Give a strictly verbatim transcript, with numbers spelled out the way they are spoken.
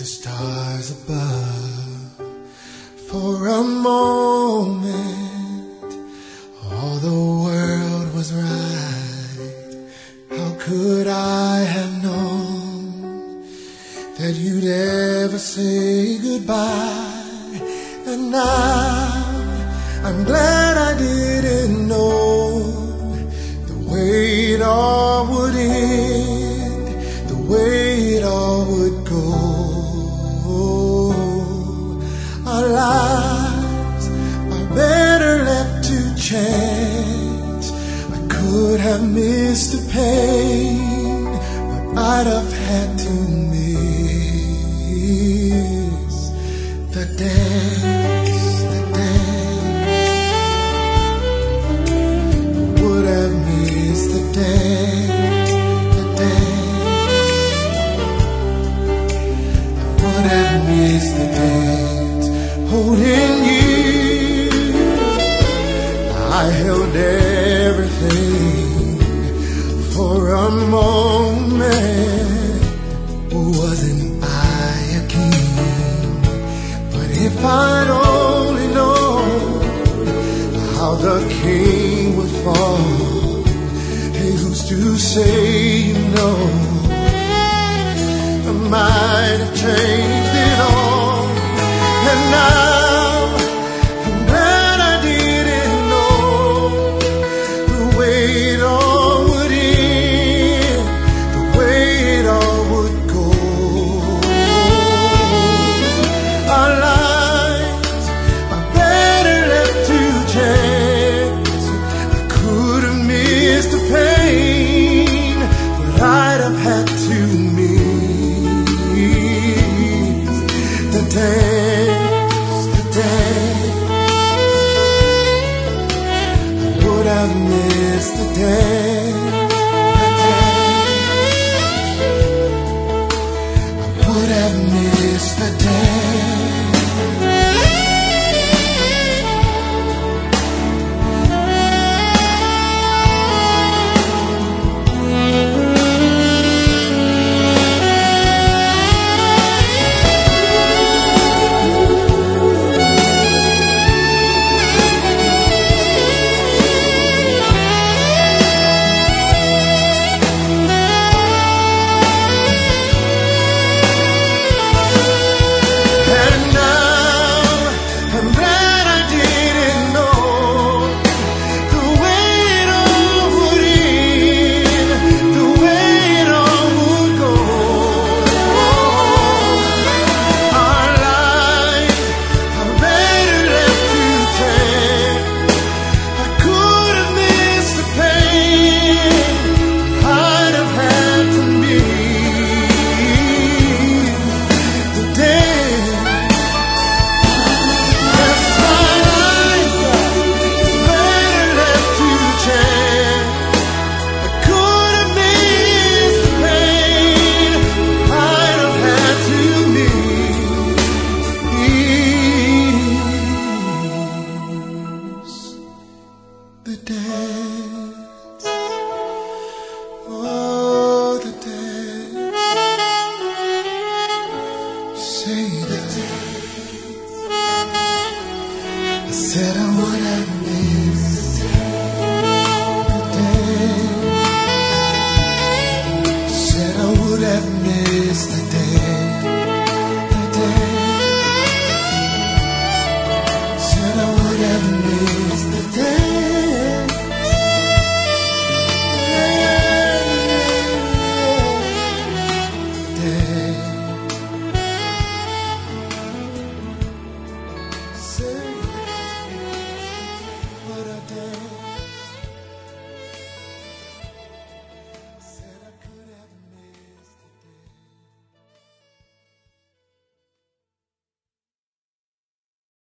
the stars above. For a moment, all the world was right. How could I have known that you'd ever say goodbye? And now I'm glad I didn't know the way it all would end, the way it all would go. Our lives are better left to chance. I could have missed the pain, but I'd have had to miss the dance, the dance. I would have missed the dance, the dance. I would have missed the dance. Holding you, I held everything for a moment. Wasn't I a king? But if I'd only known how the king would fall, hey, who's to say you know? I might have changed it all, and now I'm glad I didn't know the way it all would end, the way it all would go. Our lives are better left to chance. I could have missed the pain, but I'd have had to miss the dance, the dance. I would have missed the dance, the dance. I would have missed the dance.